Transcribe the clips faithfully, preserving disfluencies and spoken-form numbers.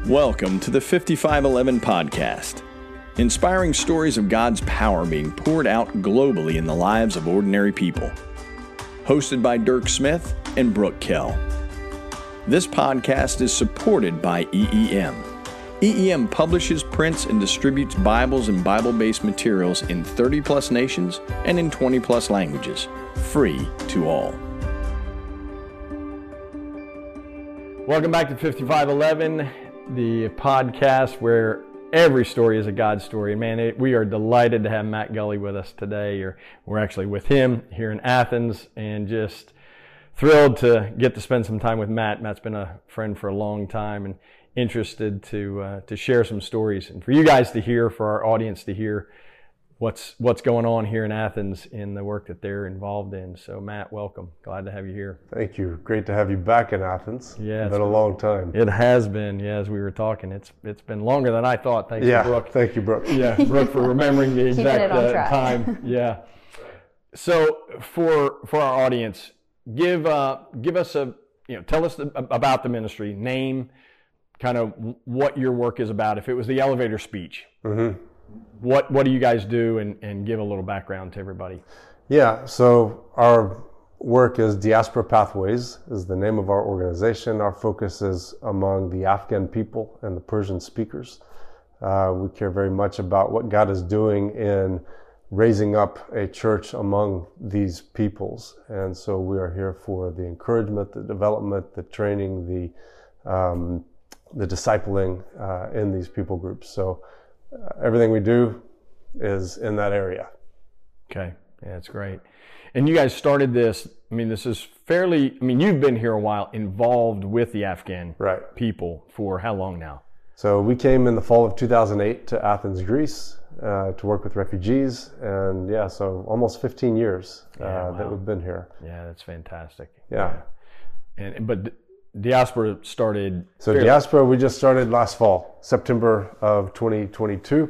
Welcome to the fifty-five eleven podcast, inspiring stories of God's power being poured out globally in the lives of ordinary people. Hosted by Dirk Smith and Brooke Kell. This podcast is supported by E E M. E E M publishes, prints, and distributes Bibles and Bible-based materials in thirty plus nations and in twenty plus languages, free to all. Welcome back to fifty-five eleven, the podcast where every story is a God story. Man, it, we are delighted to have Matt Gully with us today. Or we're actually with him here in Athens, and just thrilled to get to spend some time with Matt. Matt's been a friend for a long time and interested to uh, to share some stories, and for you guys to hear, for our audience to hear what's what's going on here in Athens in the work that they're involved in. So Matt, welcome. Glad to have you here. Thank you. Great to have you back in Athens. Yeah, it's been a long time. It has been. Yeah, as we were talking, it's it's been longer than I thought. Thanks yeah, to Brooke. Thank you, Brooke. Yeah, Brooke, for remembering the exact uh, time. Yeah. So for for our audience, give uh, give us a you know tell us the, about the ministry, name, kind of what your work is about. If it was the elevator speech. Mm-hmm. What what do you guys do, and, and give a little background to everybody? Yeah, so our work is Diaspora Pathways, is the name of our organization. Our focus is among the Afghan people and the Persian speakers. Uh, we care very much about what God is doing in raising up a church among these peoples. And so we are here for the encouragement, the development, the training, the, um, the discipling uh, in these people groups. So Uh, everything we do is in that area. Okay, yeah, that's great. And you guys started this, I mean, this is fairly, I mean, you've been here a while, involved with the Afghan right. people for how long now? So we came in the fall of two thousand eight to Athens, Greece, uh, to work with refugees. And yeah, so almost fifteen years uh, yeah, wow. that we've been here. Yeah, that's fantastic. Yeah. yeah. And But Diaspora started... So fairly... Diaspora, we just started last fall, September of twenty twenty-two.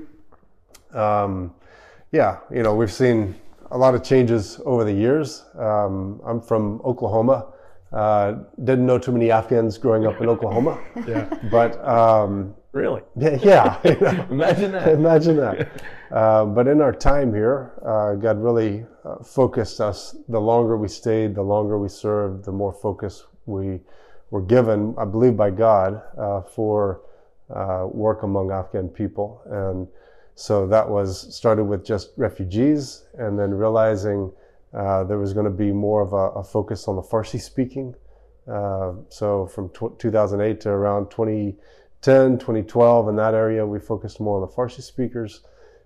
Um, yeah, you know, we've seen a lot of changes over the years. Um, I'm from Oklahoma. Uh, didn't know too many Afghans growing up in Oklahoma. yeah. But... Um, really? Yeah. yeah you know, Imagine that. Imagine that. uh, but in our time here, uh, God really uh, focused us. The longer we stayed, the longer we served, the more focus we were given, I believe, by God uh, for uh, work among Afghan people. And so that was started with just refugees, and then realizing uh, there was going to be more of a, a focus on the Farsi speaking. Uh, so from tw- two thousand eight to around twenty ten, twenty twelve, in that area, we focused more on the Farsi speakers.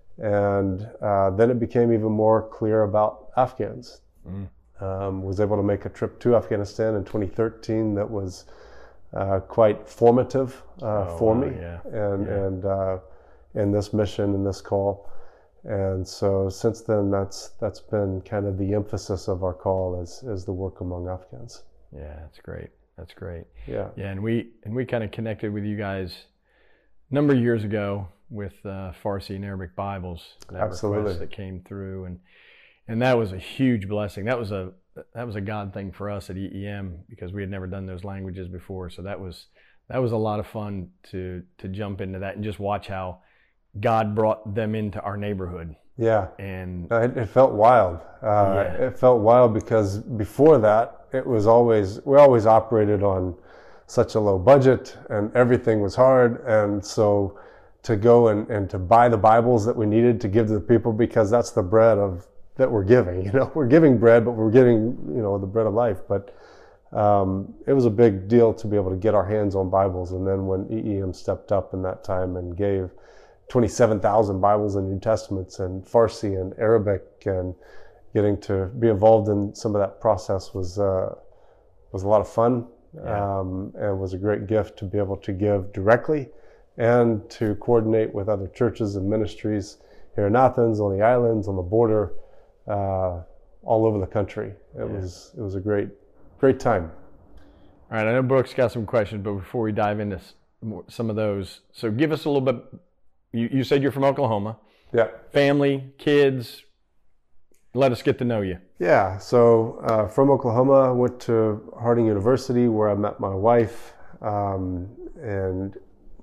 And uh, then it became even more clear about Afghans. Mm. Um, was able to make a trip to Afghanistan in twenty thirteen that was uh, quite formative uh, oh, for wow, me, yeah. and yeah. and uh, in this mission, in this call, and so since then, that's that's been kind of the emphasis of our call is is the work among Afghans. Yeah, that's great. That's great. Yeah, yeah, and we and we kind of connected with you guys a number of years ago with uh, Farsi and Arabic Bibles. That Absolutely, request that came through, and. And that was a huge blessing. That was a that was a God thing for us at E E M, because we had never done those languages before. So that was that was a lot of fun to to jump into that and just watch how God brought them into our neighborhood. Yeah, and it, it felt wild. Uh, yeah. It felt wild because before that, it was always we always operated on such a low budget, and everything was hard, and so to go and, and to buy the Bibles that we needed to give to the people, because that's the bread of that we're giving, you know, we're giving bread, but we're getting, you know, the bread of life. But um, it was a big deal to be able to get our hands on Bibles. And then when E E M stepped up in that time and gave twenty-seven thousand Bibles and New Testaments and Farsi and Arabic, and getting to be involved in some of that process was uh, was a lot of fun, yeah. um, and was a great gift to be able to give directly and to coordinate with other churches and ministries here in Athens, on the islands, on the border. Uh, all over the country. It yeah. was it was a great great time. All right, I know Brooke's got some questions, but before we dive into some of those, so give us a little bit. You, you said you're from Oklahoma. Yeah. Family, kids. Let us get to know you. Yeah. So uh, from Oklahoma, went to Harding University, where I met my wife, um, and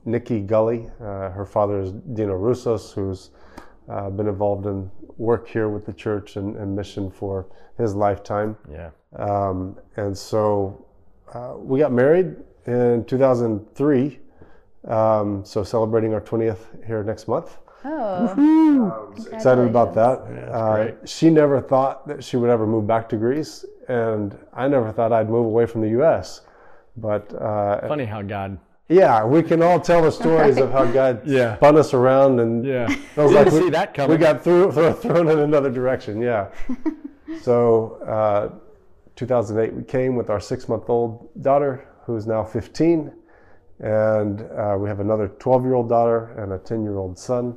Nikki Gully. Uh, her father is Dino Roussos, who's uh, been involved in work here with the church and, and mission for his lifetime. Yeah. Um, and so uh, we got married in two thousand three, um, so celebrating our twentieth here next month. Oh, Um, excited about that. Yeah, that's uh, great. She never thought that she would ever move back to Greece, and I never thought I'd move away from the U S. But uh, Funny how God. yeah, we can all tell the stories of how God Yeah. spun us around, and Yeah. it was Didn't like we, see that coming. we got through, throw, thrown in another direction. Yeah. So, uh, two thousand eight, we came with our six-month-old daughter, who is now fifteen, and uh, we have another twelve-year-old daughter and a ten-year-old son.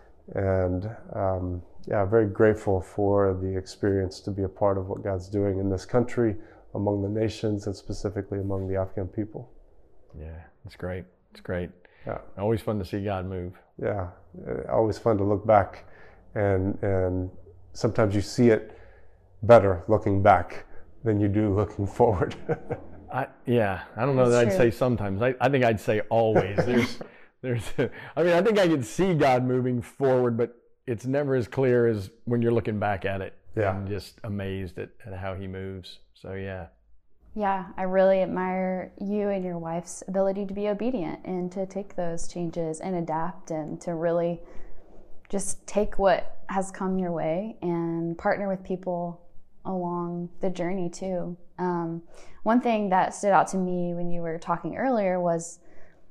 And um, yeah, very grateful for the experience to be a part of what God's doing in this country, among the nations, and specifically among the Afghan people. Yeah, it's great. It's great. Yeah. Always fun to see God move. Yeah, uh, always fun to look back, and and sometimes you see it better looking back than you do looking forward. I, yeah, I don't know that That's I'd true. say sometimes. I, I think I'd say always. There's, there's. I mean, I think I can see God moving forward, but it's never as clear as when you're looking back at it. Yeah. And just amazed at, at how He moves. So yeah. yeah. I really admire you and your wife's ability to be obedient and to take those changes and adapt and to really just take what has come your way and partner with people along the journey too. Um, one thing that stood out to me when you were talking earlier was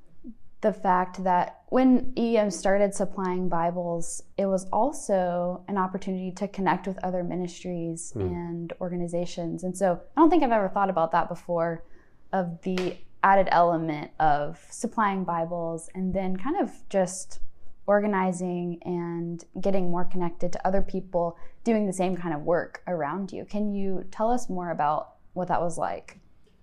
the fact that when E M started supplying Bibles, it was also an opportunity to connect with other ministries and organizations. And so I don't think I've ever thought about that before, of the added element of supplying Bibles and then kind of just organizing and getting more connected to other people doing the same kind of work around you. Can you tell us more about what that was like?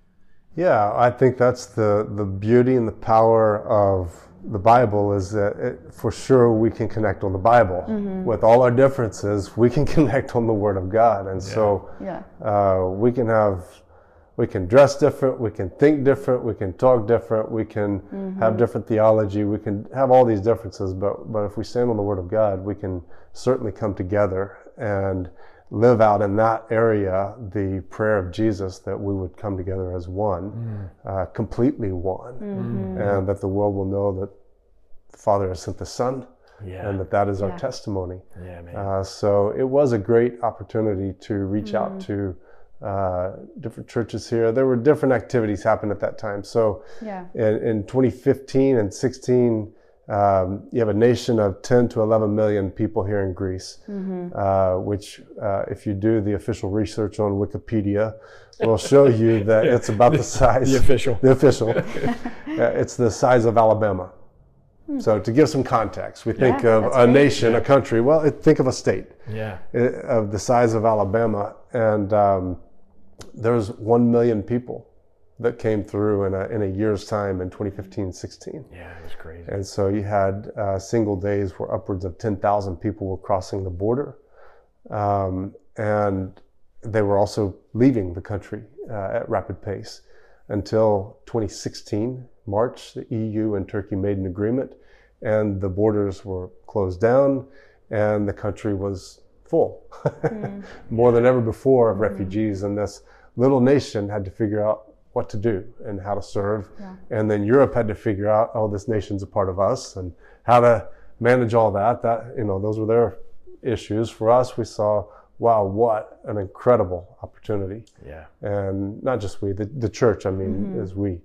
Yeah, I think that's the, the beauty and the power of the Bible, is that it, for sure we can connect on the Bible. With all our differences, we can connect on the Word of God. And so Yeah. uh, we can have, we can dress different, we can think different, we can talk different, we can have different theology, we can have all these differences, but, but if we stand on the Word of God, we can certainly come together and live out in that area the prayer of Jesus, that we would come together as one, uh, completely one, and that the world will know that the Father has sent the Son, Yeah. and that that is Yeah. our testimony. Yeah, man. Uh, so it was a great opportunity to reach out to uh, different churches here. There were different activities happening at that time. So Yeah. in, in twenty fifteen and sixteen, um, you have a nation of ten to eleven million people here in Greece, uh, which uh, if you do the official research on Wikipedia, will show you that it's about the size. The official. The official. Uh, it's the size of Alabama. So to give some context, we think Yeah, of that's a great. nation, a country. Well, it, think of a state Yeah. uh, of the size of Alabama, and um, there's one million people that came through in a, in a year's time in twenty fifteen sixteen. Yeah, it was crazy. And so you had uh, single days where upwards of ten thousand people were crossing the border. Um, and they were also leaving the country uh, at rapid pace until twenty sixteen, March, the E U and Turkey made an agreement, and the borders were closed down, and the country was full, more than ever before, of refugees. And this little nation had to figure out what to do and how to serve. Yeah. And then Europe had to figure out, oh, this nation's a part of us, and how to manage all that. That, you know, those were their issues. For us, we saw, wow, what an incredible opportunity. Yeah. And not just we, the, the church, I mean, is we.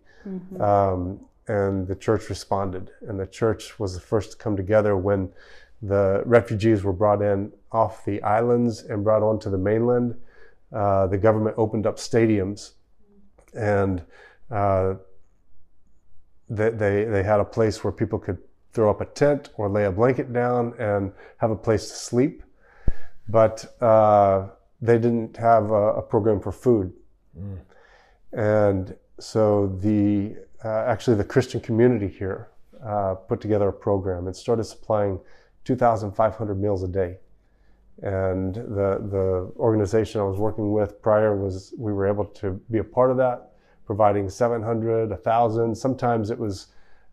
Um, and the church responded. And the church was the first to come together when the refugees were brought in off the islands and brought onto the mainland. Uh, the government opened up stadiums, and uh, they, they, they had a place where people could throw up a tent or lay a blanket down and have a place to sleep. But uh, they didn't have a, a program for food. And so the uh, actually the Christian community here uh, put together a program and started supplying two thousand five hundred meals a day. And the the organization I was working with prior was, we were able to be a part of that, providing seven hundred, one thousand. Sometimes it was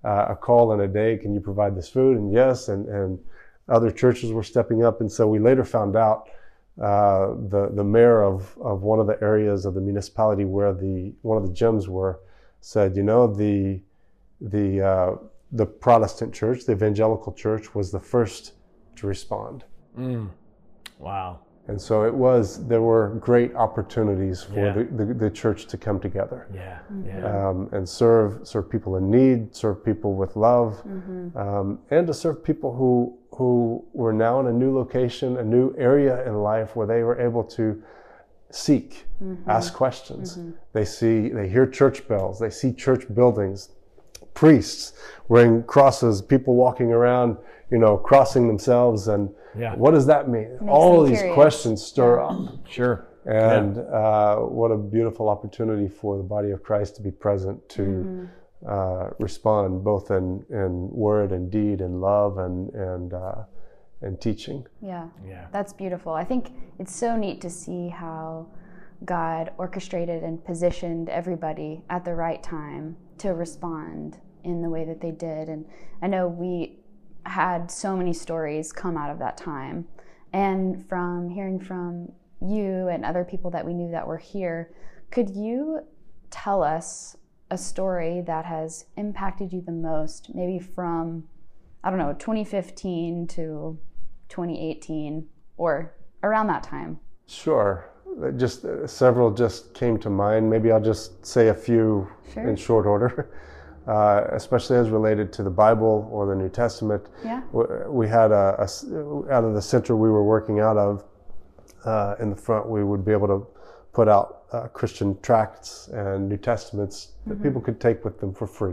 uh, a call in a day, can you provide this food? And yes, and, and other churches were stepping up. And so we later found out uh, the, the mayor of, of one of the areas of the municipality where the one of the gyms were said, you know, the, the, uh, the Protestant church, the evangelical church, was the first to respond. Mm. Wow. And so it was, there were great opportunities for Yeah. the, the, the church to come together. Yeah, yeah. Um, and serve serve people in need, serve people with love, Mm-hmm. um, and to serve people who who were now in a new location, a new area in life where they were able to seek, Mm-hmm. ask questions. Mm-hmm. They see, they hear church bells, they see church buildings, priests wearing crosses, people walking around, you know, crossing themselves, and Yeah. what does that mean? Makes All them these curious. questions stir up. Sure. And uh, what a beautiful opportunity for the body of Christ to be present, to Mm-hmm. uh, respond both in, in word and deed and love and and uh, and teaching. Yeah. Yeah. That's beautiful. I think it's so neat to see how God orchestrated and positioned everybody at the right time to respond in the way that they did. And I know we had so many stories come out of that time. And from hearing from you and other people that we knew that were here, could you tell us a story that has impacted you the most, maybe from, I don't know, twenty fifteen to twenty eighteen or around that time? Sure. Just uh, several just came to mind. Maybe I'll just say a few Sure. in short order, uh, especially as related to the Bible or the New Testament. Yeah. We, we had a, a s- out of the center we were working out of, uh, in the front, we would be able to put out uh, Christian tracts and New Testaments that Mm-hmm. people could take with them for free.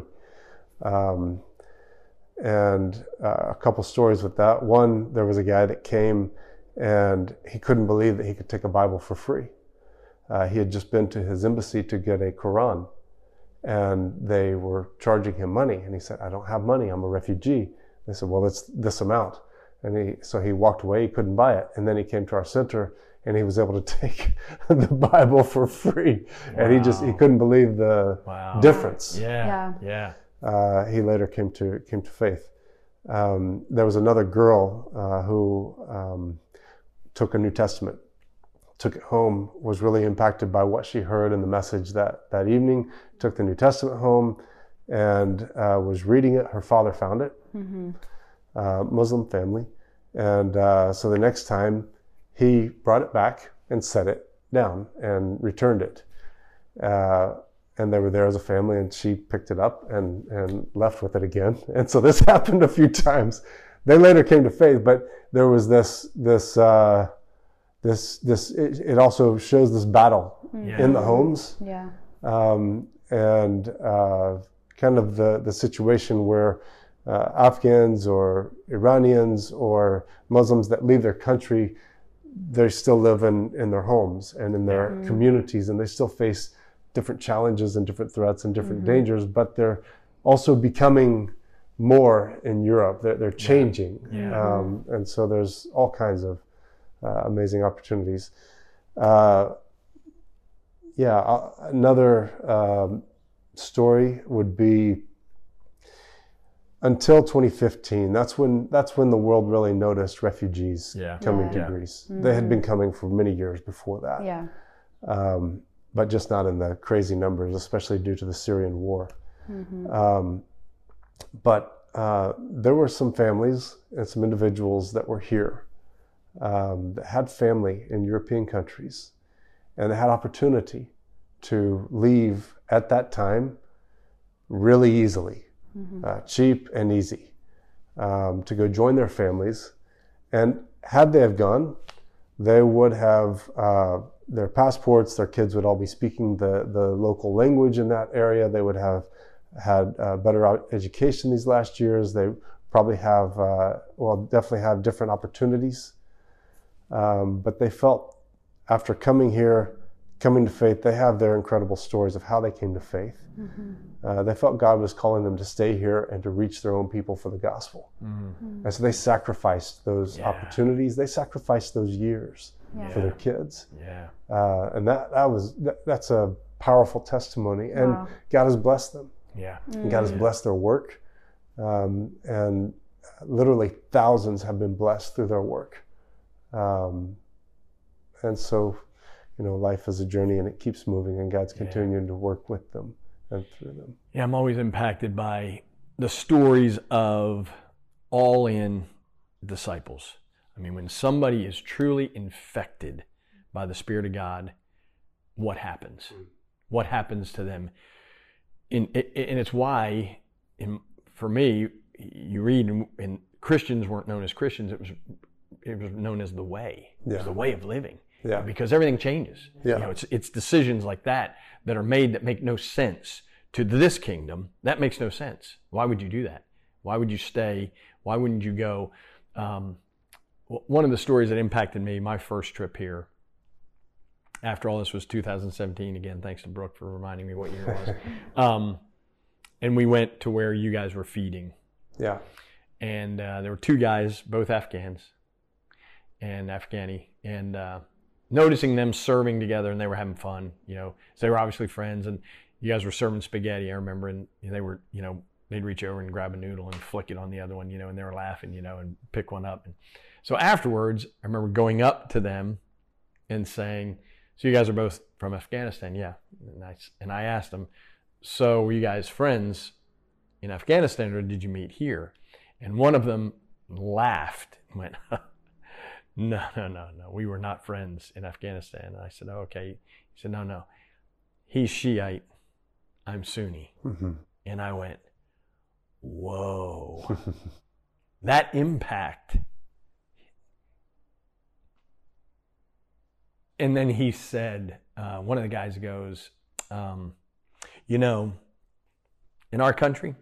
Um, and uh, a couple stories with that. One, there was a guy that came and he couldn't believe that he could take a Bible for free. Uh, he had just been to his embassy to get a Quran, and they were charging him money. And he said, I don't have money, I'm a refugee. They said, well, it's this amount. And he, so he walked away, he couldn't buy it. And then he came to our center and he was able to take the Bible for free. And he just, he Wow. couldn't believe the Wow. difference. Yeah. Yeah. Yeah. Uh, he later came to came to faith. Um, there was another girl uh, who um, took a New Testament, took it home, was really impacted by what she heard in the message that, that evening, took the New Testament home and uh, was reading it. Her father found it, Mm-hmm. uh, Muslim family. And uh, so the next time he brought it back and set it down and returned it. Uh, and they were there as a family, and she picked it up and, and left with it again. And so this happened a few times. They later came to faith, but there was this, this, uh, this, this, it, it also shows this battle Yeah. in the homes. Yeah. Um, and uh, kind of the, the situation where uh, Afghans or Iranians or Muslims that leave their country, they still live in, in their homes and in their Mm-hmm. communities, and they still face different challenges and different threats and different Mm-hmm. dangers, but they're also becoming more in Europe. They're, they're changing. Yeah. Um, and so there's all kinds of uh, amazing opportunities. Uh, yeah, uh, another um, story would be until twenty fifteen. That's when that's when the world really noticed refugees Yeah. coming to Yeah. Greece. They had been coming for many years before that, Yeah. um, but just not in the crazy numbers, especially due to the Syrian war. Mm-hmm. Um, but uh, there were some families and some individuals that were here um, that had family in European countries, and they had opportunity to leave at that time really easily, Mm-hmm. uh, cheap and easy, um, to go join their families. And had they have gone, they would have uh, their passports, their kids would all be speaking the, the local language in that area. They would have had uh, better out- education these last years. They probably have, uh, well, definitely have different opportunities. Um, but they felt after coming here, coming to faith, they have their incredible stories of how they came to faith. Mm-hmm. Uh, they felt God was calling them to stay here and to reach their own people for the gospel. Mm. And so they sacrificed those Yeah. opportunities. They sacrificed those years Yeah. for their kids. Yeah. Uh, and that, that was, that, that's a powerful testimony. And Wow. God has blessed them. Yeah. And God has blessed their work. Um, and literally thousands have been blessed through their work. Um, and so, you know, life is a journey and it keeps moving, and God's continuing yeah. to work with them and through them. Yeah, I'm always impacted by the stories of all-in disciples. I mean, when somebody is truly infected by the Spirit of God, what happens? Mm. What happens to them? In, and it's why, in, for me, you read, and Christians weren't known as Christians. It was it was known as the way. Yeah. It was the way of living. Yeah. Because everything changes. Yeah. You know, it's it's decisions like that that are made that make no sense to this kingdom. That makes no sense. Why would you do that? Why would you stay? Why wouldn't you go? Um, one of the stories that impacted me, my first trip here, after all this was two thousand seventeen, again, thanks to Brooke for reminding me what year it was. um, and we went to where you guys were feeding. Yeah. And uh, there were two guys, both Afghans and Afghani, and uh, noticing them serving together, and they were having fun, you know, so they were obviously friends, and you guys were serving spaghetti, I remember, and they were, you know, they'd reach over and grab a noodle and flick it on the other one, you know, and they were laughing, you know, and pick one up. And so afterwards, I remember going up to them and saying, so you guys are both from Afghanistan? Yeah. And I, and I asked them, so were you guys friends in Afghanistan, or did you meet here? And one of them laughed and went, no, no, no, no, we were not friends in Afghanistan. And I said, oh, okay. He said, no, no, he's Shiite, I'm Sunni. Mm-hmm. And I went, whoa, that impact. And then he said, uh, one of the guys goes, um, you know, in our country,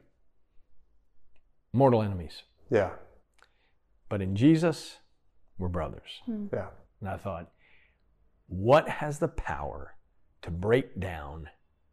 mortal enemies. Yeah. But in Jesus, we're brothers. Hmm. Yeah. And I thought, what has the power to break down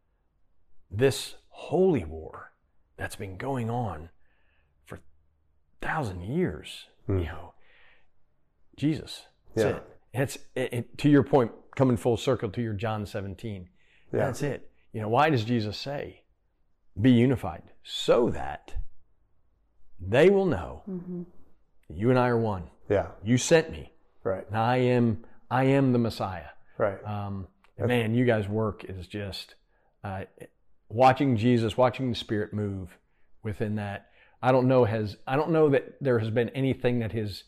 this holy war that's been going on for a thousand years? Hmm. You know, Jesus. That's yeah. it. And it's it, it, to your point, coming full circle to your John seventeen. Yeah. That's it. You know, why does Jesus say, be unified? So that they will know mm-hmm. you and I are one. Yeah. You sent me. Right. And I am I am the Messiah. Right. Um, and man, you guys' work is just uh, watching Jesus, watching the Spirit move within that. I don't know has I don't know that there has been anything that has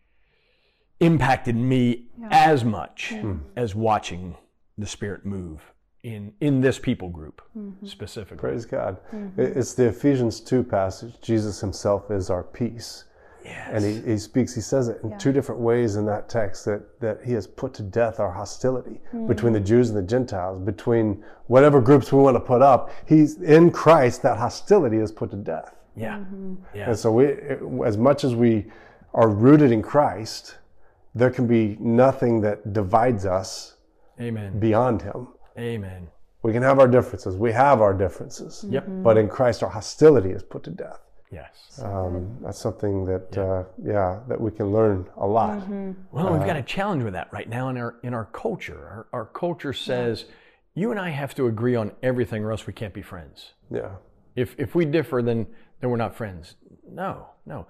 impacted me yeah. as much yeah. as watching the Spirit move in in this people group mm-hmm. specifically. Praise God. Mm-hmm. It's the Ephesians two passage. Jesus himself is our peace. Yes. And he, he speaks, he says it in yeah. two different ways in that text, that, that he has put to death our hostility mm-hmm. between the Jews and the Gentiles, between whatever groups we want to put up. He's in Christ, that hostility is put to death. Yeah. Mm-hmm. yeah. And so we, as much as we are rooted in Christ, there can be nothing that divides us Amen. Beyond him. Amen. We can have our differences. We have our differences. Yep. But in Christ, our hostility is put to death. Yes. Um, that's something that, yeah. Uh, yeah, that we can learn a lot. Mm-hmm. Well, uh, we've got a challenge with that right now in our in our culture. Our, our culture says, yeah. you and I have to agree on everything, or else we can't be friends. Yeah. If if we differ, then then we're not friends. No, no.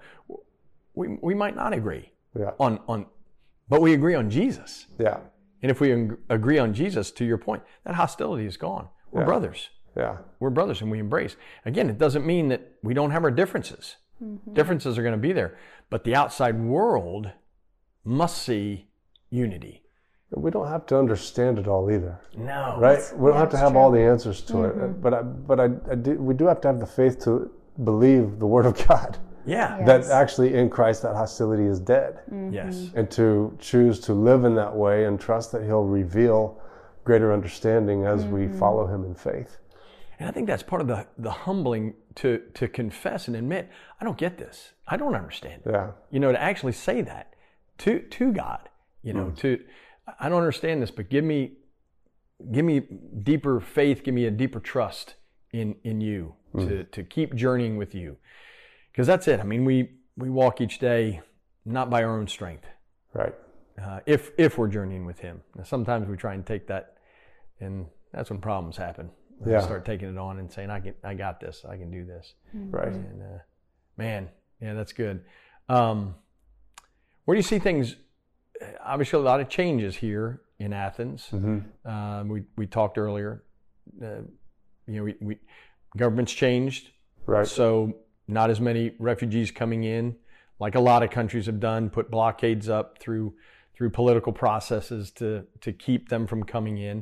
We we might not agree. Yeah. On on, but we agree on Jesus. Yeah. And if we agree on Jesus, to your point, that hostility is gone. We're yeah. brothers. Yeah. We're brothers, and we embrace. Again, it doesn't mean that we don't have our differences. Mm-hmm. Differences are going to be there. But the outside world must see unity. We don't have to understand it all either. No. Right? We don't yeah, have to have true. all the answers to mm-hmm. it. But I, but I, I do, we do have to have the faith to believe the Word of God. Yeah. Yes. That actually in Christ that hostility is dead. Mm-hmm. Yes. And to choose to live in that way and trust that he'll reveal greater understanding as mm-hmm. we follow him in faith. And I think that's part of the, the humbling to, to confess and admit, I don't get this. I don't understand it. Yeah. You know, to actually say that to to God, you know, mm. to, I don't understand this, but give me give me deeper faith, give me a deeper trust in, in you mm. to, to keep journeying with you. Because that's it. I mean, we, we walk each day not by our own strength. Right. Uh, if if we're journeying with him. Now, sometimes we try and take that, and that's when problems happen. Yeah. Start taking it on and saying, I can, I got this, I can do this. Right. And, uh, Man, yeah, that's good. Um, where do you see things? Obviously, a lot of changes here in Athens. Mm-hmm. Um, we we talked earlier. Uh, you know, we, we government's changed, right? So not as many refugees coming in, like a lot of countries have done. Put blockades up through through political processes to to keep them from coming in.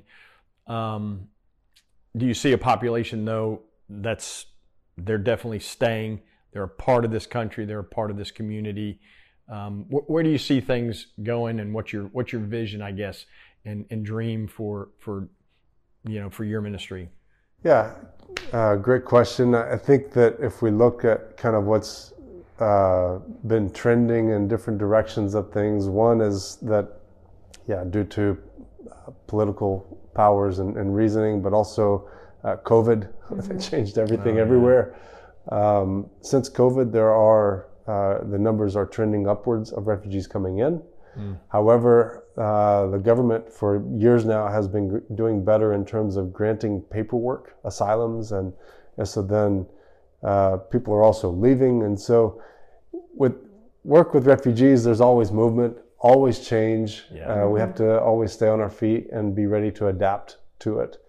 Um, do you see a population though that's they're definitely staying? They're a part of this country. They're a part of this community. Um, wh- where do you see things going, and what's your what's your vision, I guess, and, and dream for for you know for your ministry? Yeah, uh, great question. I think that if we look at kind of what's uh, been trending in different directions of things, one is that, yeah, due to uh, political powers and, and reasoning, but also uh, COVID, mm-hmm. It changed everything oh, everywhere. Yeah. Um, since COVID, there are uh, the numbers are trending upwards of refugees coming in. Mm. However, uh, the government for years now has been g- doing better in terms of granting paperwork, asylums, and, and so then uh, people are also leaving. And so with work with refugees, there's always movement, always change. Yeah. Uh, mm-hmm. We have to always stay on our feet and be ready to adapt to it.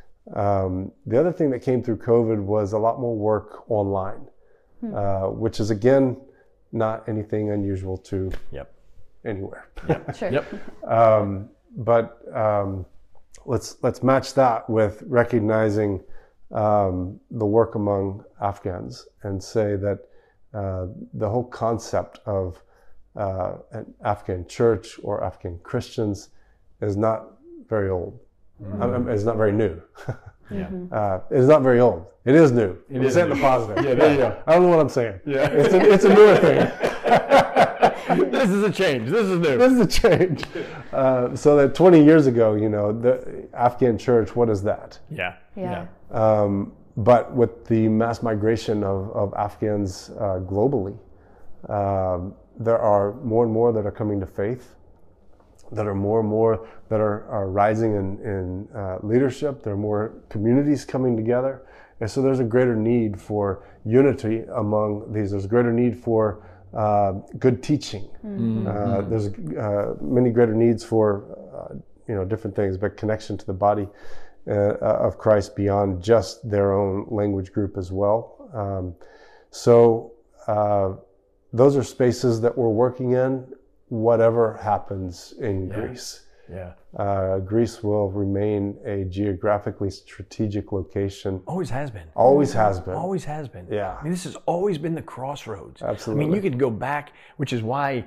Um, the other thing that came through COVID was a lot more work online, hmm. uh, which is, again, not anything unusual to yep. anywhere. Yep. Sure. Yep. Um, but um, let's let's match that with recognizing um, the work among Afghans and say that uh, the whole concept of uh, an Afghan church or Afghan Christians is not very old. Mm-hmm. I mean, it's not very new. Yeah. Uh, it's not very old. It is new. It is in the positive. Yeah, there you go. I don't know what I'm saying. Yeah. It's a, it's a newer thing. This is a change. This is new. This is a change. Uh, so that twenty years ago, you know, the Afghan church, what is that? Yeah. Yeah. yeah. Um, but with the mass migration of, of Afghans uh, globally, um, there are more and more that are coming to faith, that are more and more that are, are rising in, in uh, leadership. There are more communities coming together. And so there's a greater need for unity among these. There's a greater need for uh, good teaching. Mm-hmm. Uh, there's uh, many greater needs for, uh, you know, different things, but connection to the body uh, of Christ beyond just their own language group as well. Um, so uh, those are spaces that we're working in. Whatever happens in yeah. Greece. Yeah. Uh, Greece will remain a geographically strategic location. Always has been. Always has been. Always has been. Yeah. I mean, this has always been the crossroads. Absolutely. I mean, you could go back, which is why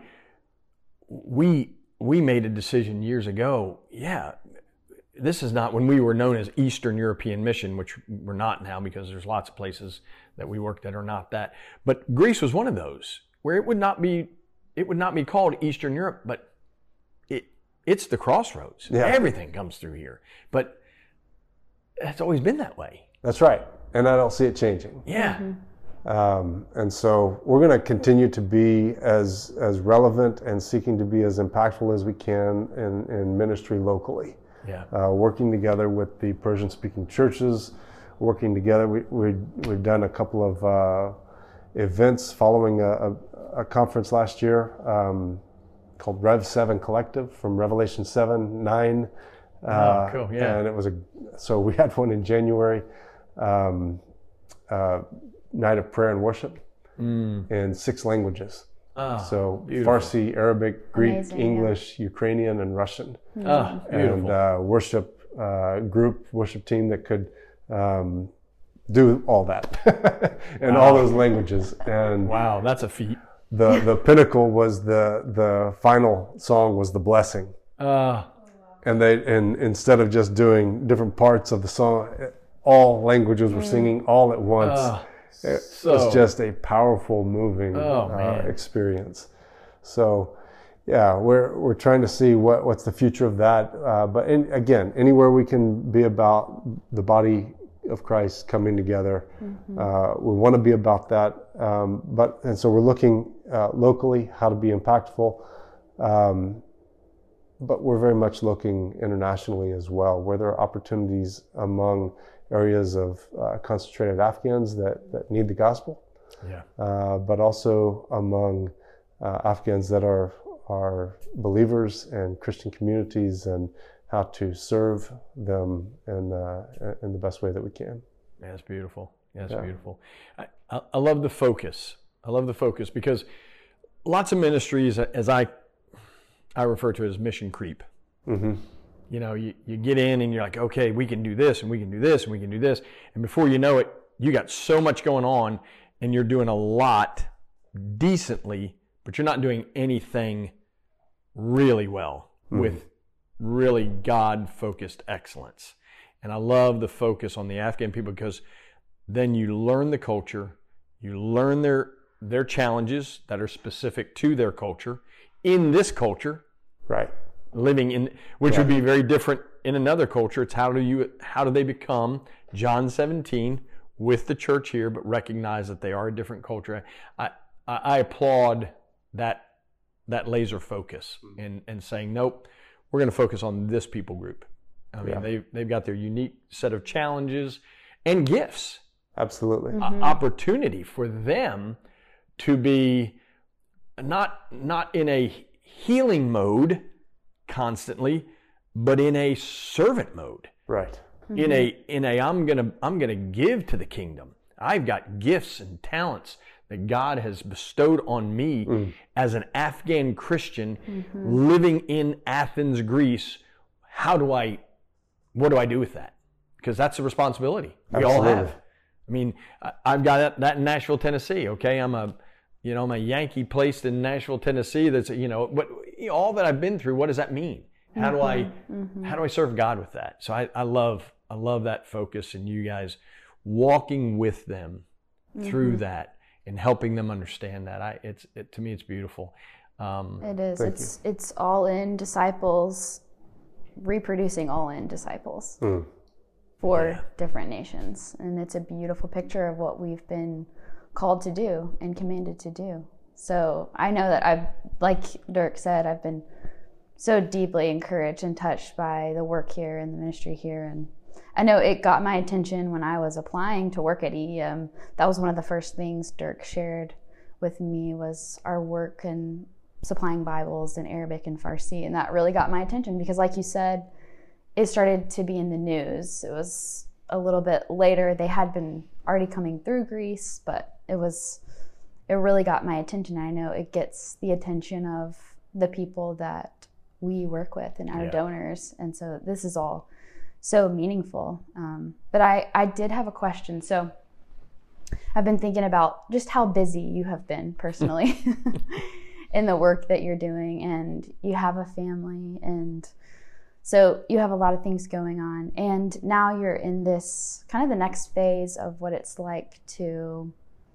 we we made a decision years ago. Yeah, this is not when we were known as Eastern European Mission, which we're not now because there's lots of places that we work that are not that. But Greece was one of those where it would not be It would not be called Eastern Europe, but it it's the crossroads. Yeah. Everything comes through here. But it's always been that way. That's right. And I don't see it changing. Yeah. Mm-hmm. Um, and so we're going to continue to be as as relevant and seeking to be as impactful as we can in, in ministry locally. Yeah. Uh, working together with the Persian-speaking churches, working together. We, we, we've done a couple of uh, events following a, a a conference last year um, called Rev seven Collective from Revelation seven, nine. Uh, oh, cool, yeah. And it was a, so we had one in January, um, uh, night of prayer and worship mm. in six languages. Oh, so beautiful. Farsi, Arabic, Greek, Amazing, English, yeah. Ukrainian, and Russian. Mm. Oh, and uh, worship uh, group, worship team that could um, do all that in wow. all those languages. And wow, that's a feat. The the pinnacle was the the final song was the blessing, uh, and they and instead of just doing different parts of the song, all languages were singing all at once. Uh, it so, was just a powerful, moving oh, uh, experience. So, yeah, we're we're trying to see what, what's the future of that. Uh, but in, again, anywhere we can be about the body of Christ coming together, mm-hmm. uh, we want to be about that. Um, but and so we're looking uh, locally how to be impactful, um, but we're very much looking internationally as well, where there are opportunities among areas of uh, concentrated Afghans that, that need the gospel. Yeah. uh, but also among uh, Afghans that are are believers and Christian communities, and how to serve them in uh, in the best way that we can. Yeah, that's beautiful. Yeah, that's Yeah. beautiful. I, I, I love the focus. I love the focus because lots of ministries, as I I refer to it as mission creep. Mm-hmm. You know, you, you get in and you're like, okay, we can do this and we can do this and we can do this. And before you know it, you got so much going on and you're doing a lot decently, but you're not doing anything really well mm-hmm. with really God-focused excellence. And I love the focus on the Afghan people because then you learn the culture, you learn their their challenges that are specific to their culture in this culture. Right. Living in, which yeah. would be very different in another culture. It's how do you, how do they become John seventeen with the church here, but recognize that they are a different culture. I, I, I applaud that, that laser focus mm-hmm. and, and saying, nope, we're going to focus on this people group. I mean, yeah. they, they've got their unique set of challenges and gifts. Absolutely. Mm-hmm. Uh, opportunity for them to be not, not in a healing mode constantly, but in a servant mode. Right. Mm-hmm. In a in a I'm gonna I'm gonna give to the kingdom. I've got gifts and talents that God has bestowed on me mm. as an Afghan Christian mm-hmm. living in Athens, Greece. How do I what do I do with that? Because that's a responsibility we Absolutely. all have. I mean, I've got that in Nashville, Tennessee. Okay, I'm a you know I'm a Yankee placed in Nashville, Tennessee. That's you know what all that I've been through. What does that mean? How do I mm-hmm. how do I serve God with that? So I, I love I love that focus and you guys walking with them mm-hmm. through that and helping them understand that. I it's it, to me it's beautiful. Um, it is. It's you. It's all in disciples reproducing all in disciples mm. for yeah. different nations, and it's a beautiful picture of what we've been called to do and commanded to do. So I know that I've, like Dirk said, I've been so deeply encouraged and touched by the work here and the ministry here. And I know it got my attention when I was applying to work at E E M. That was one of the first things Dirk shared with me was our work in supplying Bibles in Arabic and Farsi. And that really got my attention because, like you said, it started to be in the news. It was a little bit later. They had been already coming through Greece, but it was, it really got my attention. I know it gets the attention of the people that we work with and our yeah. donors. And so this is all so meaningful. Um, but I, I did have a question. So I've been thinking about just how busy you have been personally in the work that you're doing, and you have a family, and so you have a lot of things going on. And now you're in this kind of the next phase of what it's like to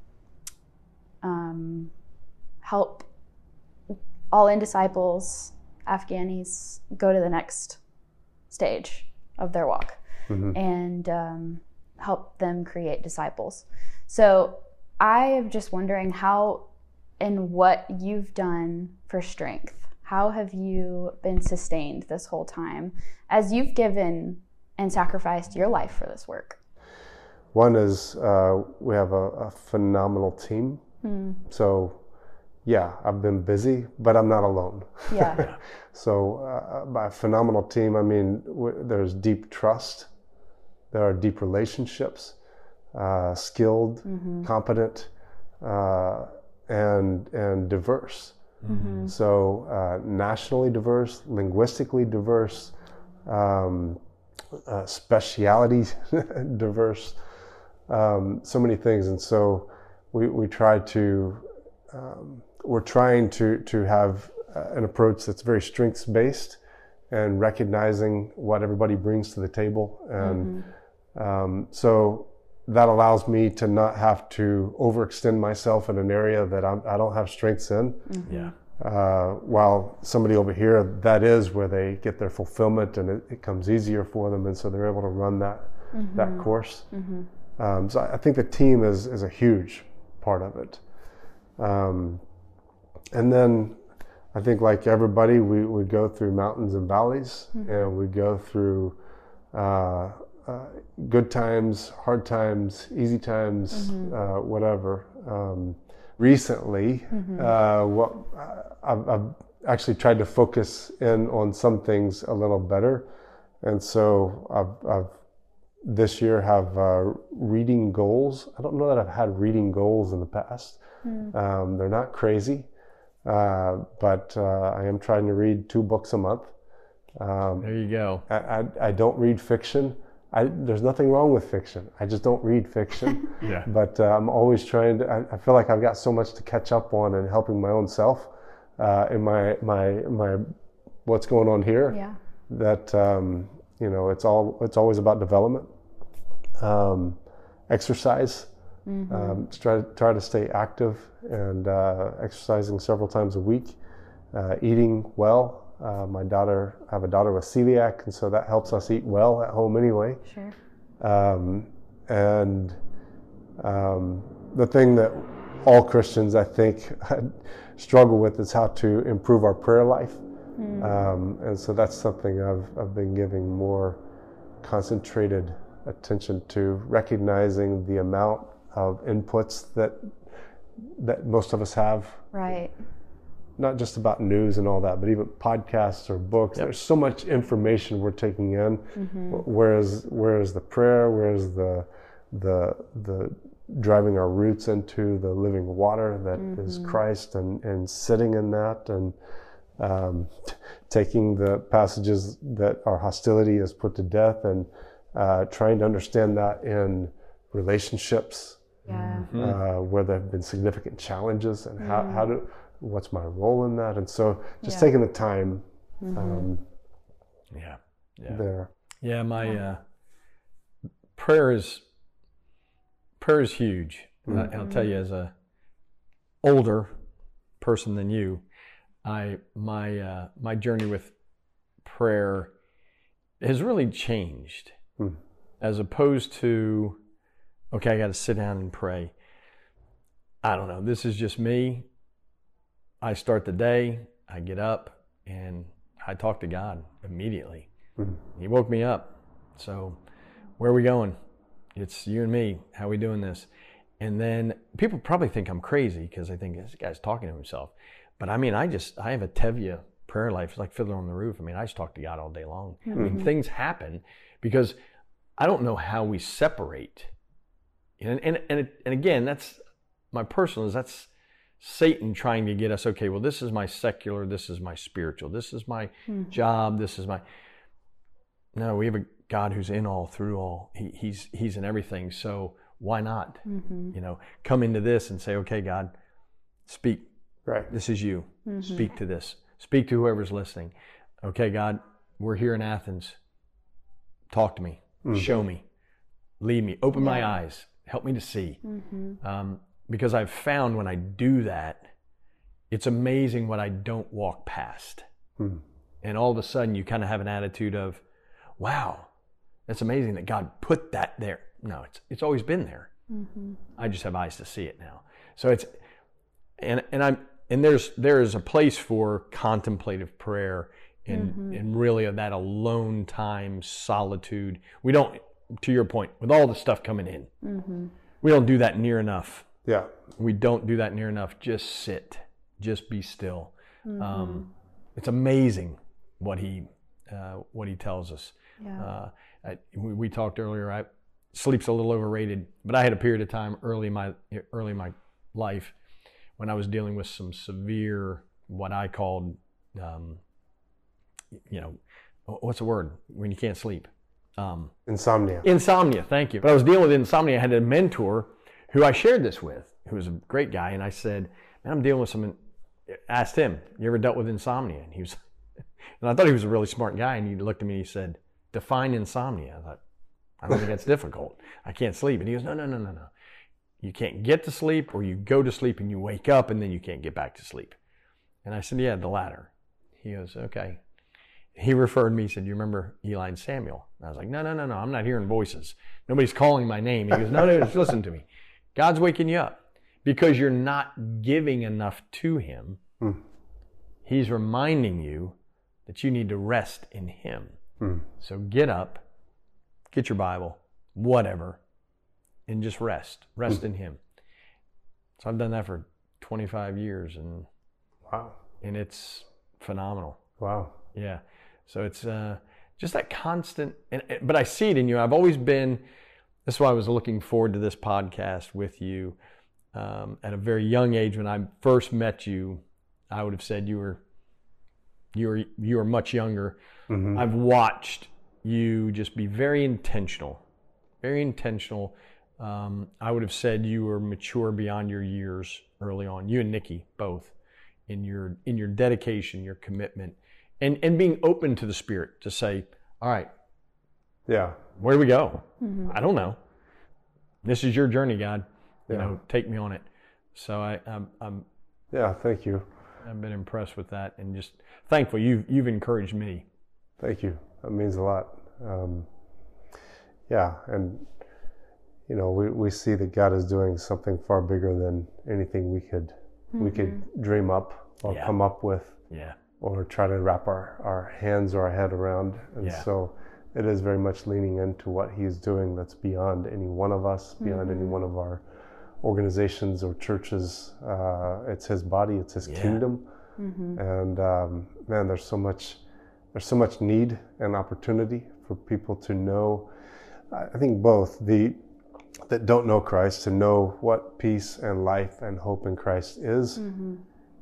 um, help all in disciples, Afghanis, go to the next stage of their walk mm-hmm. and um, help them create disciples. So I am just wondering how and what you've done for strength. How have you been sustained this whole time as you've given and sacrificed your life for this work? One is uh, we have a, a phenomenal team. Mm. So yeah, I've been busy, but I'm not alone. Yeah. So uh, by a phenomenal team, I mean, w- there's deep trust. There are deep relationships, uh, skilled, mm-hmm. competent, uh, and and diverse. Mm-hmm. So uh, nationally diverse, linguistically diverse, um, uh, speciality diverse, um, so many things. And so we, we try to, um, we're trying to, to have an approach that's very strengths based and recognizing what everybody brings to the table. And mm-hmm. um, so that allows me to not have to overextend myself in an area that I'm, I don't have strengths in. Mm-hmm. Yeah. Uh, while somebody over here, that is where they get their fulfillment and it, it comes easier for them. And so they're able to run that, mm-hmm. that course. Mm-hmm. Um, so I think the team is, is a huge part of it. Um, and then I think like everybody, we, we go through mountains and valleys mm-hmm. and we go through uh, uh, good times, hard times, easy times, mm-hmm. uh, whatever. Um, recently, mm-hmm. uh, what I've, I've actually tried to focus in on some things a little better, and so I've, I've this year have uh, reading goals. I don't know that I've had reading goals in the past. Mm. Um, they're not crazy, uh, but uh, I am trying to read two books a month. Um, there you go. I, I, I don't read fiction. I, there's nothing wrong with fiction. I just don't read fiction. yeah. But uh, I'm always trying to, I, I feel like I've got so much to catch up on and helping my own self uh, in my, my, my, what's going on here. Yeah. That, um, you know, it's all, it's always about development. Um, exercise. Mm-hmm. Um, try, try to stay active and uh, exercising several times a week. Uh, eating well. Uh, my daughter, I have a daughter with celiac, and so that helps us eat well at home anyway. Sure. Um, and um, the thing that all Christians, I think, struggle with is how to improve our prayer life. Mm. Um, and so that's something I've, I've been giving more concentrated attention to, recognizing the amount of inputs that that most of us have. Right. Not just about news and all that, but even podcasts or books. Yep. There's so much information we're taking in. Mm-hmm. Whereas, whereas the prayer, whereas the the the driving our roots into the living water that mm-hmm. is Christ, and, and sitting in that, and um, t- taking the passages that our hostility is put to death, and uh, trying to understand that in relationships, yeah. uh, where there have been significant challenges, and mm-hmm. how how do what's my role in that? And so just yeah. taking the time mm-hmm. um, yeah. yeah. there. Yeah, my uh, prayer is prayer is huge. Mm-hmm. I'll tell you, as a older person than you, I my uh, my journey with prayer has really changed. Mm. As opposed to, okay, I got to sit down and pray. I don't know. This is just me. I start the day, I get up, and I talk to God immediately. Mm-hmm. He woke me up. So where are we going? It's you and me. How are we doing this? And then people probably think I'm crazy because they think this guy's talking to himself. But I mean, I just, I have a Tevye prayer life. It's like Fiddler on the Roof. I mean, I just talk to God all day long. Mm-hmm. I mean, things happen because I don't know how we separate. And and and, it, and again, that's my personal, is that's Satan trying to get us, okay, well, this is my secular, this is my spiritual, this is my mm-hmm. job, this is my... No, we have a God who's in all, through all. He, he's he's in everything, so why not? Mm-hmm. You know, come into this and say, okay, God, speak. Right. This is you. Mm-hmm. Speak to this. Speak to whoever's listening. Okay, God, we're here in Athens. Talk to me. Mm-hmm. Show me. Lead me. Open yeah. my eyes. Help me to see. Mm-hmm. Um, Because I've found when I do that, it's amazing what I don't walk past. Hmm. And all of a sudden you kind of have an attitude of, wow, that's amazing that God put that there. No, it's it's always been there. Mm-hmm. I just have eyes to see it now. So it's, and and I'm and there's there is a place for contemplative prayer and mm-hmm. and really that alone time, solitude. We don't, to your point, with all the stuff coming in, mm-hmm. we don't do that near enough. Yeah. We don't do that near enough. Just sit. Just be still. Mm-hmm. Um, it's amazing what he uh, what he tells us. Yeah. Uh, I, we, we talked earlier. I, sleep's a little overrated, but I had a period of time early in my early in my life when I was dealing with some severe, what I called, um, you know, what's the word when you can't sleep? Um, insomnia. Insomnia. Thank you. But I was dealing with insomnia. I had a mentor who I shared this with, who was a great guy, and I said, man, I'm dealing with some, asked him, you ever dealt with insomnia? And he was, and I thought he was a really smart guy, and he looked at me and he said, define insomnia. I thought, I don't think that's difficult. I can't sleep. And he goes, no, no, no, no, no. You can't get to sleep, or you go to sleep and you wake up and then you can't get back to sleep. And I said, yeah, the latter. He goes, okay. He referred me, he said, you remember Eli and Samuel? And I was like, no, no, no, no, I'm not hearing voices. Nobody's calling my name. He goes, no, no, just listen to me. God's waking you up because you're not giving enough to him. Mm. He's reminding you that you need to rest in him. Mm. So get up, get your Bible, whatever, and just rest. Rest mm. in him. So I've done that for twenty-five years, and Wow. and it's phenomenal. Wow. Yeah. So it's uh, just that constant, and, but I see it in you. I've always been, that's why I was looking forward to this podcast with you. Um, at a very young age, when I first met you, I would have said you were, you were, you were much younger. Mm-hmm. I've watched you just be very intentional, very intentional. Um, I would have said you were mature beyond your years early on. You and Nikki both, in your in your dedication, your commitment, and and being open to the Spirit to say, all right, Yeah. where do we go? Mm-hmm. I don't know. This is your journey, God. You Yeah. know, take me on it. So I, I'm, I'm, Yeah. Thank you. I've been impressed with that, and just thankful you've you've encouraged me. Thank you. That means a lot. Um, yeah, and you know, we, we see that God is doing something far bigger than anything we could mm-hmm. we could dream up or Yeah. come up with, Yeah. or try to wrap our, our hands or our head around. And Yeah. so it is very much leaning into what He's doing that's beyond any one of us, beyond Mm-hmm. any one of our organizations or churches. Uh, it's His body, it's His Yeah. kingdom. Mm-hmm. And um, man, there's so much there's so much need and opportunity for people to know, I think both the that don't know Christ, to know what peace and life and hope in Christ is. Mm-hmm.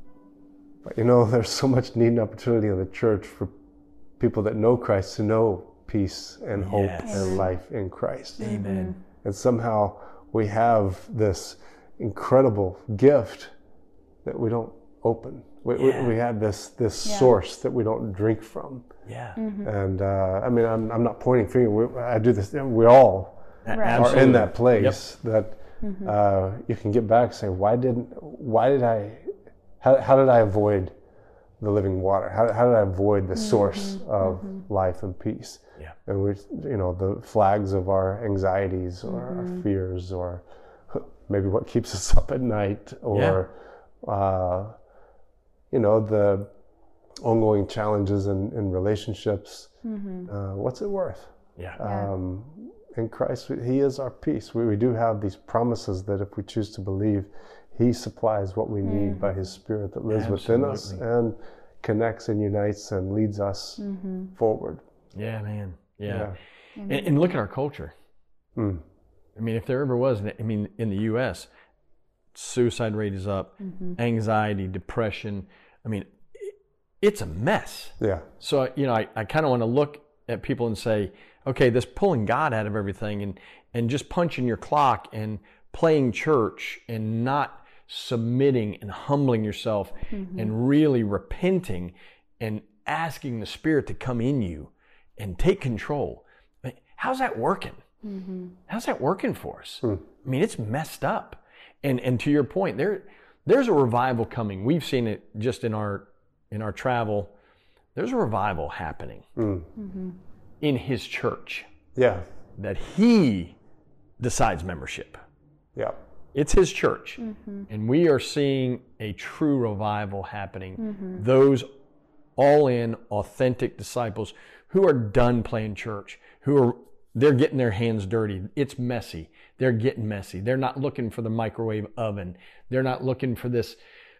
But you know, there's so much need and opportunity in the church for people that know Christ to know peace and hope Yes. and life in Christ. Amen. And somehow we have this incredible gift that we don't open. We, Yeah. we, we have this this Yeah. source that we don't drink from. Yeah. And uh, I mean, I'm, I'm not pointing finger. We, I do this. We all A- Right. are absolutely. in that place that uh, you can get back and say, why didn't, why did I, how, how did I avoid the living water? How, how did I avoid the source of life and peace? Yeah. And we, you know, the flags of our anxieties or our fears, or maybe what keeps us up at night, or, uh, you know, the ongoing challenges in, in relationships. Uh, what's it worth? Yeah. Yeah. Um, in Christ, He is our peace. We, we do have these promises that if we choose to believe, He supplies what we need by His Spirit that lives within us Absolutely. and connects and unites and leads us forward. Yeah, man. Yeah. Yeah. And, and look at our culture. Mm. I mean, if there ever was, I mean, in the U S, suicide rate is up, anxiety, depression. I mean, it- it's a mess. Yeah. So, you know, I, I kind of want to look at people and say, okay, this pulling God out of everything and, and just punching your clock and playing church and not submitting and humbling yourself and really repenting and asking the Spirit to come in you and take control. I mean, how's that working? How's that working for us? I mean, it's messed up. And and to your point, there there's a revival coming. We've seen it just in our in our travel. There's a revival happening in His church Yeah. that He decides membership. Yeah. It's His church. And we are seeing a true revival happening. Those all in, authentic disciples who are done playing church, who are, they're getting their hands dirty. It's messy. They're getting messy. They're not looking for the microwave oven. They're not looking for this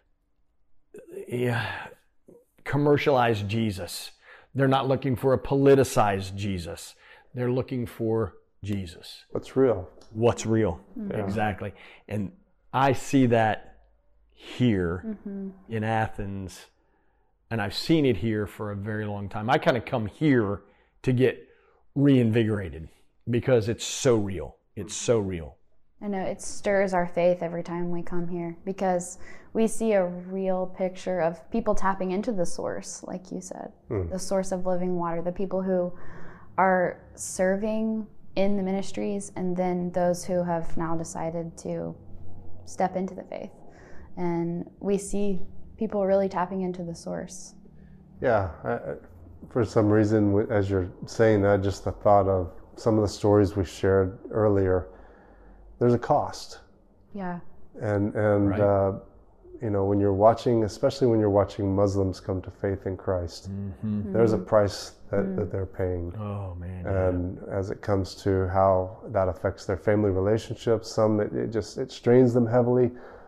yeah, commercialized Jesus. They're not looking for a politicized Jesus. They're looking for Jesus. What's real? What's real. Exactly. And I see that here in Athens, and I've seen it here for a very long time. I kind of come here to get reinvigorated because it's so real. It's so real. I know it stirs our faith every time we come here because we see a real picture of people tapping into the source, like you said, the source of living water, the people who are serving in the ministries, and then those who have now decided to step into the faith. And we see people really tapping into the source. Yeah. I, I- for some reason, w- as you're saying that, just the thought of some of the stories we shared earlier, there's a cost. Yeah. And, and Right. uh, you know, when you're watching, especially when you're watching Muslims come to faith in Christ, there's a price that, that they're paying. Oh, man. And as it comes to how that affects their family relationships, some it, it just it strains them heavily.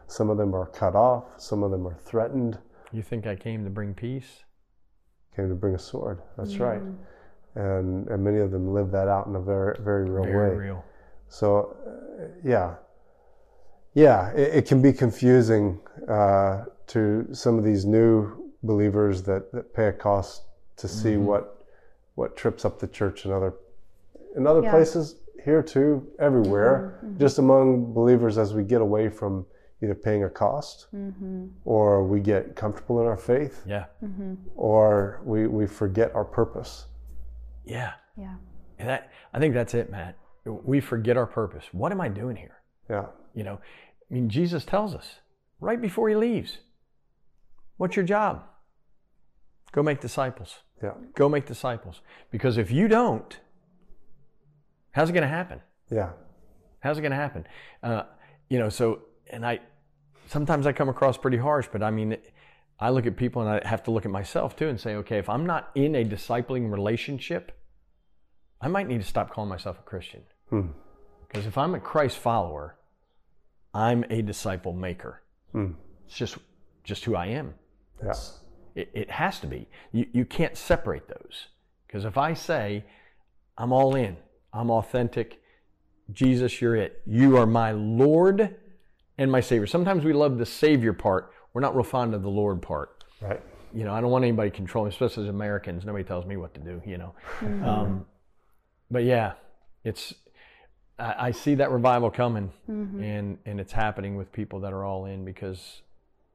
Some of them are cut off. Some of them are threatened. You think I came to bring peace? Came to bring a sword. That's Mm. right. And and many of them live that out in a very very real Very way. real. So, uh, yeah, yeah, it, it can be confusing uh, to some of these new believers that, that pay a cost to see Mhm. what what trips up the church in other in other Yeah. places, here too, everywhere. Mhm. Just among believers, as we get away from either paying a cost, Mm-hmm. or we get comfortable in our faith, Yeah. Mm-hmm. or we we forget our purpose. Yeah. Yeah. And that, I think that's it, Matt. We forget our purpose. What am I doing here? Yeah, You know, I mean, Jesus tells us right before he leaves, what's your job? Go make disciples. yeah, Go make disciples. Because if you don't, how's it going to happen? yeah, How's it going to happen? Uh, you know, so, and I, sometimes I come across pretty harsh, but I mean, I look at people and I have to look at myself too and say, okay, if I'm not in a discipling relationship, I might need to stop calling myself a Christian. Hmm. Because if I'm a Christ follower, I'm a disciple maker. Hmm. It's just, just who I am. yeah, It, it has to be. You, you can't separate those. Because if I say, I'm all in, I'm authentic, Jesus, you're it. You are my Lord and my Savior. Sometimes we love the Savior part. We're not real fond of the Lord part. right. You know, I don't want anybody controlling, especially as Americans. Nobody tells me what to do, you know. Mm-hmm. Um, but yeah, it's, I, I see that revival coming, Mm-hmm. and, and it's happening with people that are all in because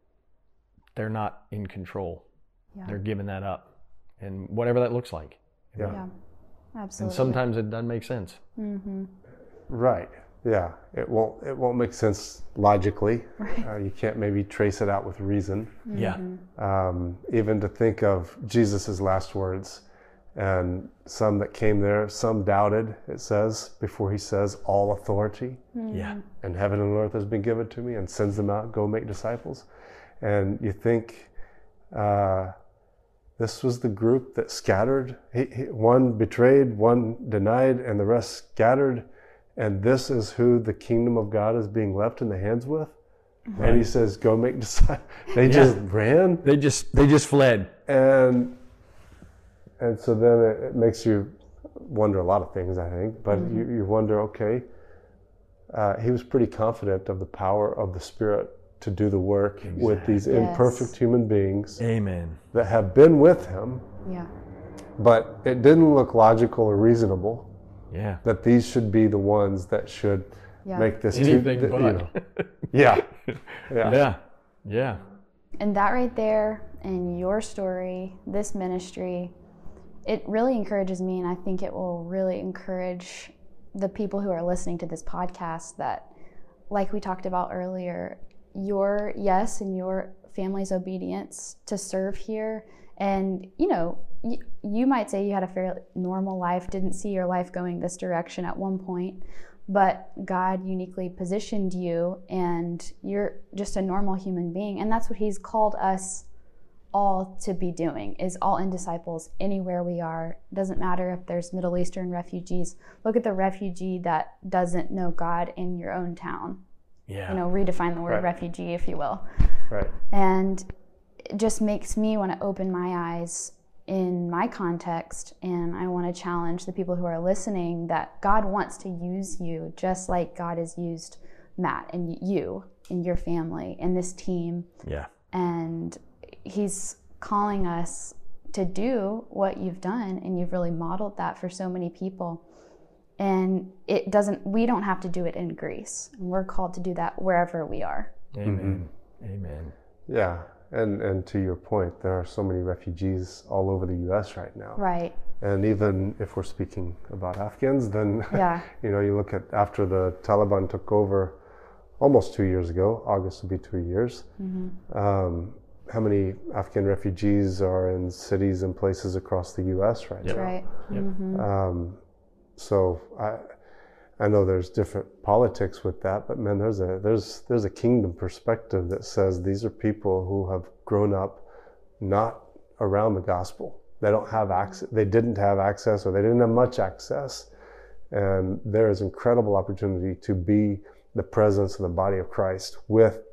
they're not in control. Yeah. They're giving that up, and whatever that looks like. Yeah. Yeah. And Absolutely. sometimes it doesn't make sense. Mm-hmm. Right. Yeah. It won't. It won't make sense logically. Right. Uh, you can't maybe trace it out with reason. Yeah. Um, even to think of Jesus's last words, and some that came there, some doubted. It says before he says, "All authority Yeah. in heaven and earth has been given to me," and sends them out, go make disciples. And you think uh, this was the group that scattered. He, he, one betrayed, one denied, and the rest scattered. And this is who the kingdom of God is being left in the hands with. Right. And he says, "Go make disciples." They just ran, They just they just fled. and and so then it, it makes you wonder a lot of things, I think. But Mm-hmm. you, you wonder, okay, uh, he was pretty confident of the power of the Spirit to do the work with these Yes. imperfect human beings Amen. that have been with him, Yeah. but it didn't look logical or reasonable Yeah. that these should be the ones that should Yeah. make this Anything too, but. you know. yeah, yeah, Yeah. Yeah. And that right there in your story, this ministry, it really encourages me, and I think it will really encourage the people who are listening to this podcast that, like we talked about earlier, your yes and your family's obedience to serve here. And, you know, y- you might say you had a fairly normal life, didn't see your life going this direction at one point, but God uniquely positioned you, and you're just a normal human being. And that's what he's called us all to be doing, is all in disciples anywhere we are. Doesn't matter if there's Middle Eastern refugees. Look at the refugee that doesn't know God in your own town. Yeah. You know, redefine the word Right. refugee, if you will. right, And it just makes me want to open my eyes in my context, and I want to challenge the people who are listening that God wants to use you just like God has used Matt and you and your family and this team. Yeah. And he's calling us to do what you've done, and you've really modeled that for so many people. And it doesn't, we don't have to do it in Greece. We're called to do that wherever we are. Amen. Amen. yeah. And and to your point, there are so many refugees all over the U S right now. Right. And even if we're speaking about Afghans, then Yeah. you know, you look at after the Taliban took over almost two years ago, August will be two years. Mm-hmm. Um, how many Afghan refugees are in cities and places across the U S right Yep. now? Right. Yep. Mm-hmm. Um, so I, I know there's different politics with that, but man, there's a there's there's a kingdom perspective that says these are people who have grown up not around the gospel. They don't have access. They didn't have access, or they didn't have much access, and there is incredible opportunity to be the presence of the body of Christ with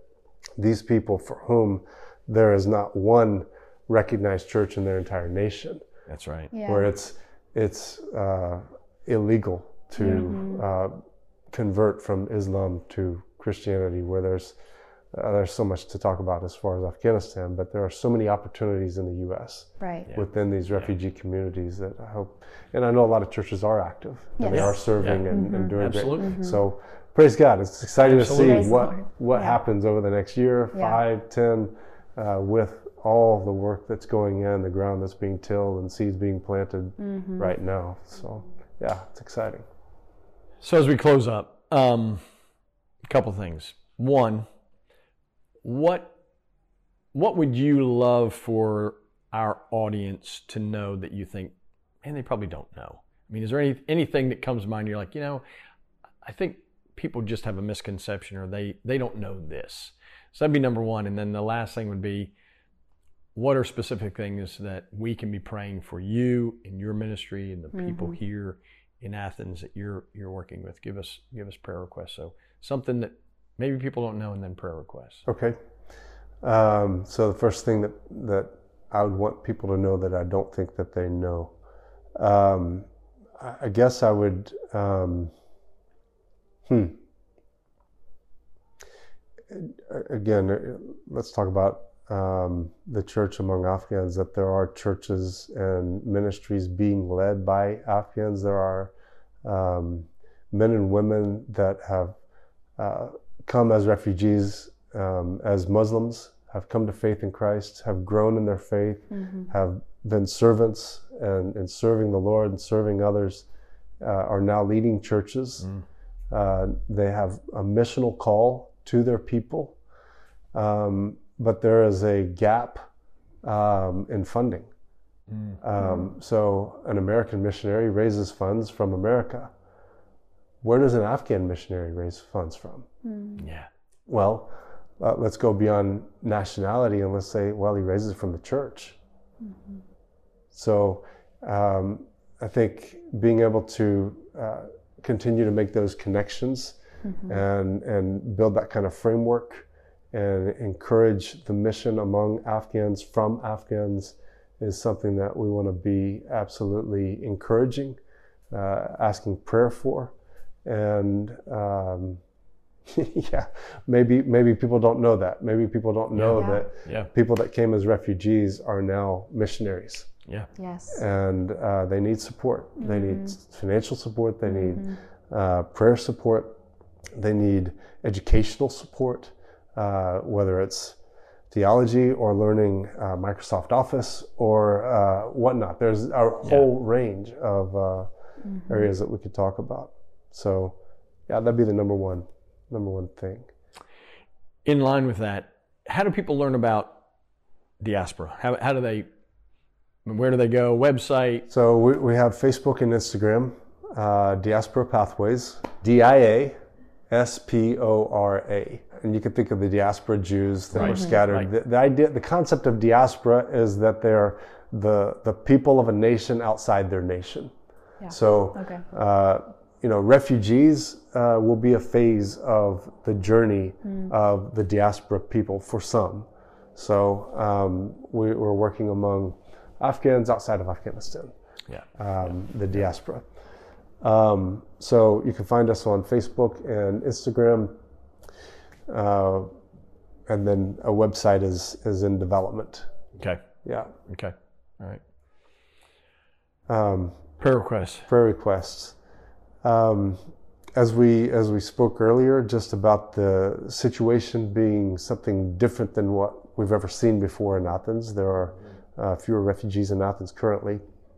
these people for whom there is not one recognized church in their entire nation. That's right. Yeah. Where it's it's uh, illegal to Mm-hmm. uh, convert from Islam to Christianity, where there's uh, there's so much to talk about as far as Afghanistan, but there are so many opportunities in the U S Right. Yeah. within these refugee communities that I hope, and I know a lot of churches are active and they Yes. are serving Yeah. and, and doing Absolutely. great. So praise God. It's exciting Absolutely. to Praise see the what, Lord. what Yeah. happens over the next year, Yeah. five, ten, uh, with all the work that's going in, the ground that's being tilled and seeds being planted Mm-hmm. right now. So yeah, it's exciting. So as we close up, um, a couple things. One, what what would you love for our audience to know that you think, man, they probably don't know? I mean, is there any anything that comes to mind? You're like, you know, I think people just have a misconception, or they they don't know this. So that'd be number one. And then the last thing would be, what are specific things that we can be praying for you in your ministry and the people Mm-hmm. here in Athens that you're you're working with? Give us give us prayer requests. So something that maybe people don't know, and then prayer requests. Okay. Um, so the first thing that, that I would want people to know that I don't think that they know, um, I, I guess I would, um, hmm. Again, let's talk about um, the church among Afghans, that there are churches and ministries being led by Afghans. There are um, men and women that have uh, come as refugees, um, as Muslims, have come to faith in Christ, have grown in their faith, Mm-hmm. have been servants and, and serving the Lord and serving others, uh, are now leading churches. Mm. Uh, they have a missional call to their people, um, but there is a gap um, in funding. Mm. Um, so an American missionary raises funds from America. Where does an Afghan missionary raise funds from? Mm-hmm. Yeah. Well, uh, let's go beyond nationality and let's say, well, he raises it from the church. Mm-hmm. So um, I think being able to uh, continue to make those connections Mm-hmm. and, and build that kind of framework and encourage the mission among Afghans from Afghans is something that we want to be absolutely encouraging, uh, asking prayer for. And um, yeah, maybe maybe people don't know that. Maybe people don't know Yeah. that Yeah. people that came as refugees are now missionaries, Yeah. Yes. and uh, they need support. They need financial support. They need Mm-hmm. uh, prayer support. They need educational support, uh, whether it's theology or learning uh, Microsoft Office or uh, whatnot. There's a whole range of uh, Mm-hmm. areas that we could talk about. So, yeah, that'd be the number one, number one thing. In line with that, how do people learn about diaspora? How, how do they, where do they go? Website? So we, we have Facebook and Instagram, uh, Diaspora Pathways, D I A S P O R A. And you can think of the diaspora Jews that Right. were scattered. Right. The, the idea, the concept of diaspora is that they're the, the people of a nation outside their nation. Yeah. So, Okay. uh, you know, refugees uh, will be a phase of the journey of the diaspora people for some. So um, we, we're working among Afghans outside of Afghanistan, Yeah. um, the diaspora. Um, so you can find us on Facebook and Instagram, uh, and then a website is is in development. Okay. Yeah. Okay. All right. Um, Prayer requests. prayer requests. Um, as we as we spoke earlier, just about the situation being something different than what we've ever seen before in Athens. There are uh, fewer refugees in Athens currently.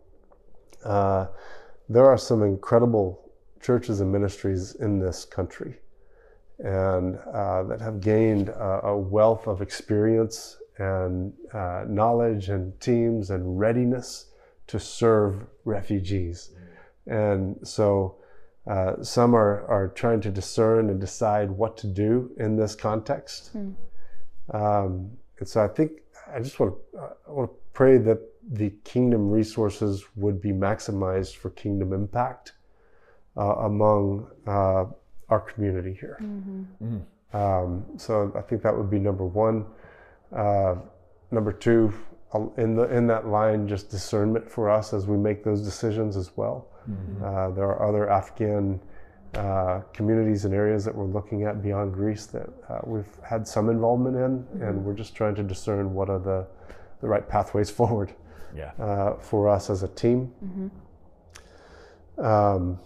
Uh, there are some incredible churches and ministries in this country, and uh, that have gained a, a wealth of experience and uh, knowledge and teams and readiness to serve refugees. And so uh, some are, are trying to discern and decide what to do in this context. Mm. Um, and so I think I just want to, uh, I want to pray that the kingdom resources would be maximized for kingdom impact uh, among uh, our community here. Mm-hmm. Mm. Um, so I think that would be number one. Uh, number two, in the in that line, just discernment for us as we make those decisions as well. Mm-hmm. Uh, there are other Afghan uh, communities and areas that we're looking at beyond Greece that uh, we've had some involvement in, mm-hmm. and we're just trying to discern what are the, the right pathways forward yeah. uh, for us as a team. Mm-hmm. Um,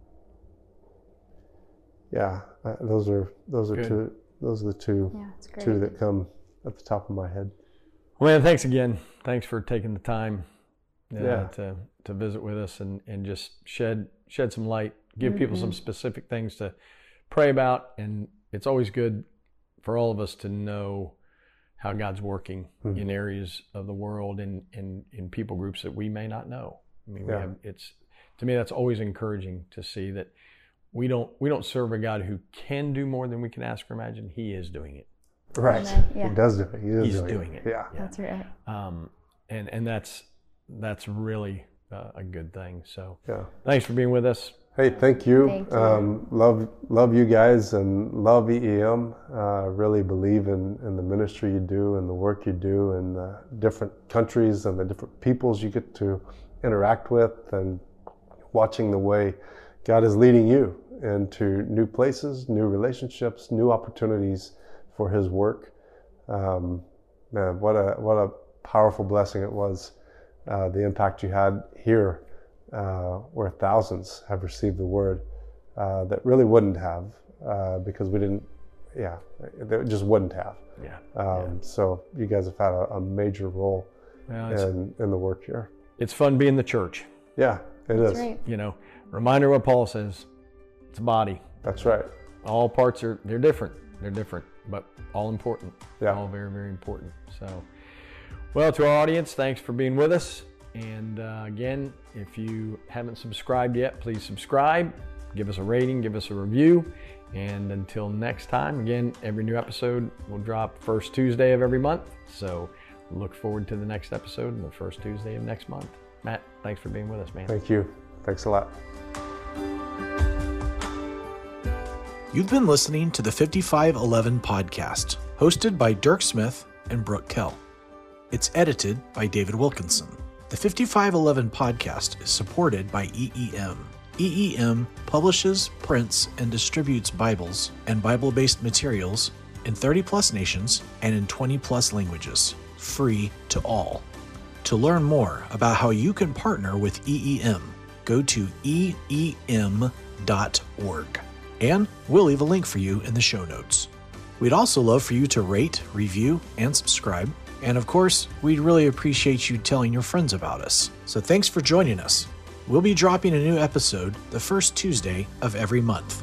yeah, uh, those are those are Good. two those are the two yeah, two that come at the top of my head. Well, man, thanks again. Thanks for taking the time uh, yeah. to to visit with us and, and just shed shed some light, give mm-hmm. people some specific things to pray about. And it's always good for all of us to know how God's working mm-hmm. in areas of the world and in, in people groups that we may not know. I mean, yeah. we have, it's to me that's always encouraging to see that we don't we don't serve a God who can do more than we can ask or imagine. He is doing it. Right. Yeah. He does do it. He is He's doing, doing it. it. Yeah. That's right. Um, and, and that's that's really uh, a good thing. So yeah. Thanks for being with us. Hey, thank you. Thank you. Um, love love you guys and love E E M. Uh, really believe in, in the ministry you do and the work you do and the different countries and the different peoples you get to interact with and watching the way God is leading you into new places, new relationships, new opportunities for His work. Um, man, what a what a powerful blessing it was. Uh, the impact you had here, uh, where thousands have received the word uh, that really wouldn't have uh, because we didn't. Yeah, they just wouldn't have. Yeah. Um, yeah. So you guys have had a, a major role well, in in the work here. It's fun being the church. Yeah, it That's is. Right. You know, reminder what Paul says. It's a body. That's right. All parts are they're different. They're different, but all important. Yeah. All very, very important. So, well, to our audience, thanks for being with us. And uh, again, if you haven't subscribed yet, please subscribe. Give us a rating. Give us a review. And until next time, again, every new episode will drop first Tuesday of every month. So look forward to the next episode on the first Tuesday of next month. Matt, thanks for being with us, man. Thank you. Thanks a lot. You've been listening to the fifty-five eleven podcast, hosted by Dirk Smith and Brooke Kell. It's edited by David Wilkinson. The fifty-five eleven podcast is supported by E E M. E E M publishes, prints, and distributes Bibles and Bible-based materials in thirty plus nations and in twenty plus languages, free to all. To learn more about how you can partner with E E M, go to E E M dot org. And we'll leave a link for you in the show notes. We'd also love for you to rate, review, and subscribe. And of course, we'd really appreciate you telling your friends about us. So thanks for joining us. We'll be dropping a new episode the first Tuesday of every month.